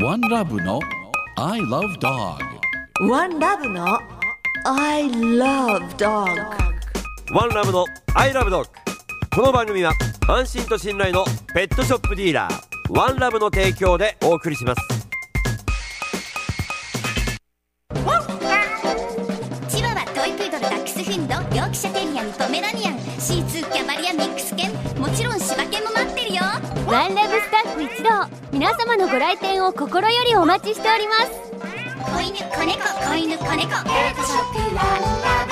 One Love の I Love Dog。 One Love の I Love Dog。 ワンラブのアイラブドッグ。この番組は安心と信頼のペットショップディーラーワンラブの提供でお送りします。 チワワ、トイプードル、ダックスフンド、ヨークシャテリアン、ポメラニアン、シーツー、キャバリア、ミックス犬、もちろん柴犬も待ってるよ。 ワンラブスタッフ一同、皆様のご来店を心よりお待ちしております。 子犬、子猫、子犬、子猫、ペットショップワンラ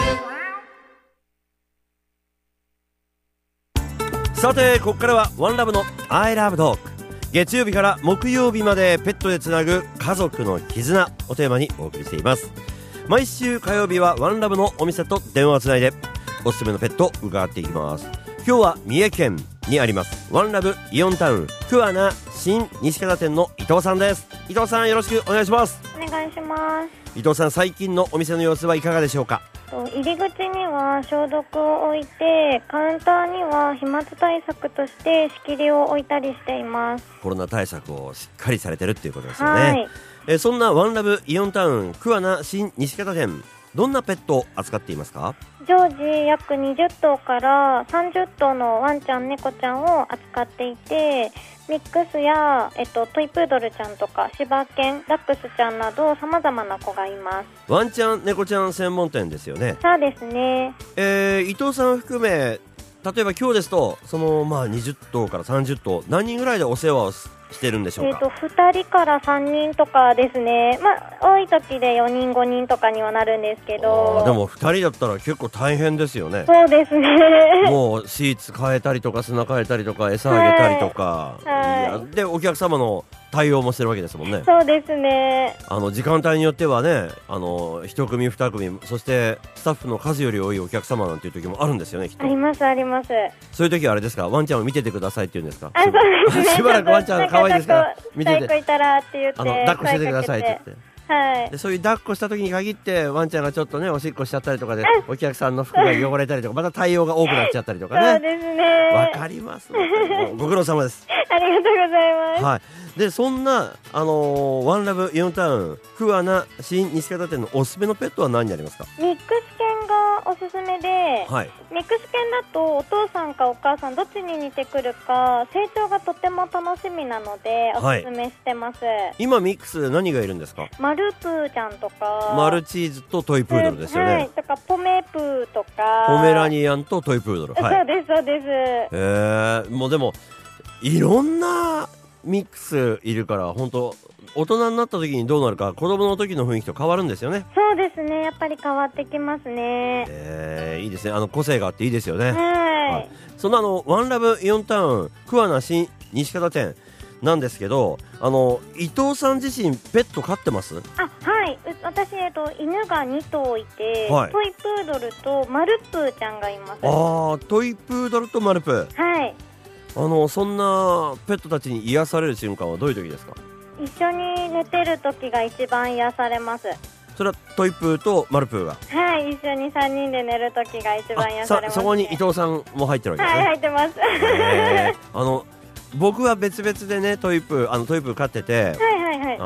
ブ。 さてここからはワンラブのアイラブドッグ。月曜日から木曜日までペットでつなぐ家族の絆をテーマにお送りしています。毎週火曜日はワンラブのお店と電話をつないでおすすめのペットを伺っていきます。今日は三重県にありますワンラブイオンタウン桑名新西方店の伊藤さんです。伊藤さん、よろしくお願いします。 お願いします。 伊藤さん、最近のお店の様子はいかがでしょうか？ 入り口には消毒を置いて、カウンターには飛沫対策として仕切りを置いたりしています。 コロナ対策をしっかりされてるっていうことですよはね。 い。 そんなワンラブイオンタウン桑名新西方店、どんなペットを扱っていますか？ 常時約20頭から30頭のワンちゃん、猫ちゃんを扱っていて、ミックスや、トイプードルちゃんとか柴犬、ダックスちゃんなど様々な子がいます。 ワンちゃん猫ちゃん専門店ですよね。 そうですね。 伊藤さん含め、例えば今日ですと20頭から30頭何人ぐらいでお世話をしてるんでしょうか 2人から3人とかですね。多い時で4人5人とかにはなるんですけど。 でも2人だったら結構大変ですよね。 そうですね。 もうシーツ変えたりとか砂変えたりとか餌あげたりとか、 はいいやでお客様の対応もしてるわけですもんね。 そうですね。 時間帯によってはね、1組2組、そしてスタッフの数より多いお客様なんていう時もあるんですよね、きっと。 ありますあります。 そういう時はあれですか、ワンちゃんを見ててくださいって言うんですか？ そうですね。 しばらくワンちゃん可愛いですから見てて、 抱っこいたらって言って抱っこしててくださいって言って。 はい。 でそういう抱っこした時に限ってワンちゃんがちょっとねおしっこしちゃったりとかでお客さんの服が汚れたりとか、また対応が多くなっちゃったりとかそうね。 ですね。 わかります。ご苦労様です。 ありがとうございます。 はい。でそんなワンラブイオンタウン桑名新西方店のおすすめのペットは何になりますか？ ミックス犬がおすすめで、 はい。 ミックス犬だとお父さんかお母さんどっちに似てくるか成長がとても楽しみなのでおすすめしてます。 今ミックス何がいるんですか？ マルプーちゃんとかマルチーズとトイプードルですよね。 はい、とかポメプーとかポメラニアンとトイプードル。はい。 そうですそうです。 もうでもいろんなミックスいるから本当大人になった時にどうなるか、子供の時の雰囲気と変わるんですよね。 そうですね、やっぱり変わってきますね。 いいですね。個性があっていいですよね。 はい。 そんなワンラブイオンタウン桑名新西方店なんですけど、伊藤さん自身ペット飼ってます？ はい。私、犬が2頭いて、 はい、 トイプードルとマルプーちゃんがいます。 トイプードルとマルプー。 はい。 そんなペットたちに癒される瞬間はどういう時ですか？ 一緒に寝てる時が一番癒されます。 それはトイプーとマルプーが。 はい、一緒に3人で寝る時が一番癒されます、ね。 そこに伊藤さんも入ってるわけですね。 はい、入ってます。 僕は別々でねトイプー飼ってて、 はいはいはい。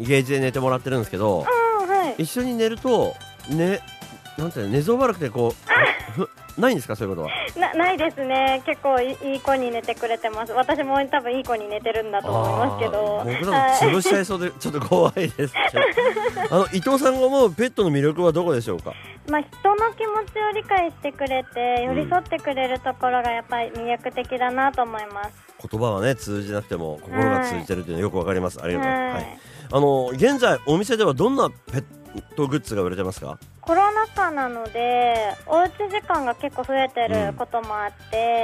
ゲージで寝てもらってるんですけど、 はい、 一緒に寝るとなんて寝相悪くてないんですか？そういうことはないですね。結構いい子に寝てくれてます。私も多分いい子に寝てるんだと思いますけど、 僕らも潰しちゃいそうでちょっと怖いです伊藤さんが思うペットの魅力はどこでしょうか？ 人の気持ちを理解してくれて寄り添ってくれるところがやっぱり魅力的だなと思います。 言葉はね通じなくても心が通じてるというのはよくわかります。ありがとうございます。現在お店ではどんなペットグッズが売れてますか？ コロナ禍なのでおうち時間が結構増えてることもあって、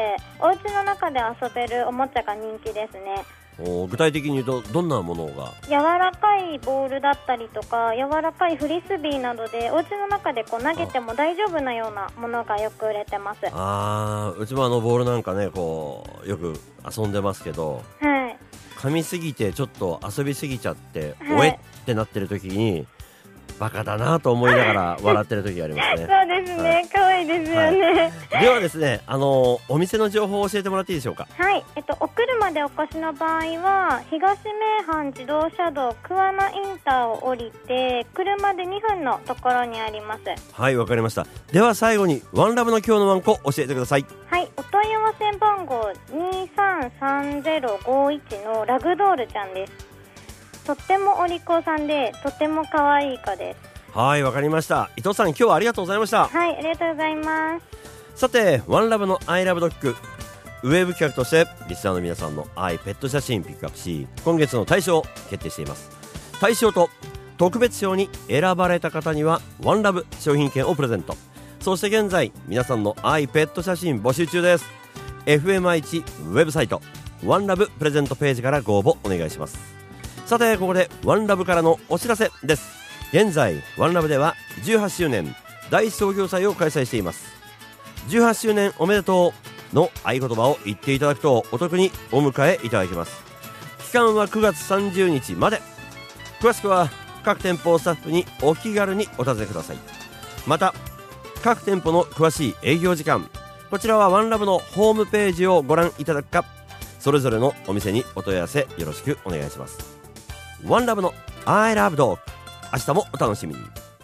お家の中で遊べるおもちゃが人気ですね。 具体的に言うとどんなものが？ 柔らかいボールだったりとか柔らかいフリスビーなどでお家の中で投げても大丈夫なようなものがよく売れてます。 うちもボールなんかねよく遊んでますけど、 はい、 噛みすぎてちょっと遊びすぎちゃって、 はい、 おえってなってる時にバカだなと思いながら笑ってる時がありますね。 そうですね、可愛いですよね。 ではですね、お店の情報を教えてもらっていいでしょうか。 はい、お車でお越しの場合は東名阪自動車道桑名インターを降りて車で2分のところにあります。 はい、わかりました。では最後にワンラブの今日のワンコ教えてください。 はい、お問い合わせ番号233051のラグドールちゃんです。とってもお利口さんでとっても可愛い子です。 はい、わかりました。伊藤さん、今日はありがとうございました。 はい、ありがとうございます。 さて、ワンラブのアイラブドッグウェブ企画としてリスナーの皆さんの愛ペット写真ピックアップし、今月の大賞を決定しています。大賞と特別賞に選ばれた方にはワンラブ商品券をプレゼント。そして現在皆さんの愛ペット写真募集中です。 FMI1 ウェブサイトワンラブプレゼントページからご応募お願いします。さて、ここでワンラブからのお知らせです。現在ワンラブでは18周年大創業祭を開催しています。18周年おめでとうの合言葉を言っていただくとお得にお迎えいただけます。期間は9月30日まで。詳しくは各店舗スタッフにお気軽にお尋ねください。また各店舗の詳しい営業時間、こちらはワンラブのホームページをご覧いただくか、それぞれのお店にお問い合わせよろしくお願いします。ワンラブの I love dog、 明日もお楽しみに。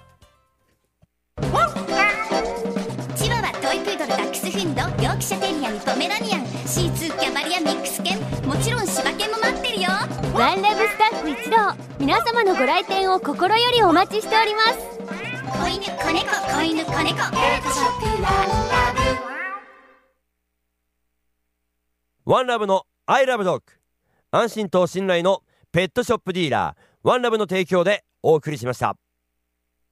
チワワ、トイプードル、ダックスフィンド、ヨークシャテリアにポメラニアン、シーツー、キャバリア、ミックス犬、もちろん柴犬も待ってるよ。 ワンラブスタッフ一同、皆様のご来店を心よりお待ちしております。 子犬、子猫、子犬、子猫、ペットショップワンラブ。 ワンラブの I love dog、 安心と信頼のペットショップディーラーワンラブの提供でお送りしました。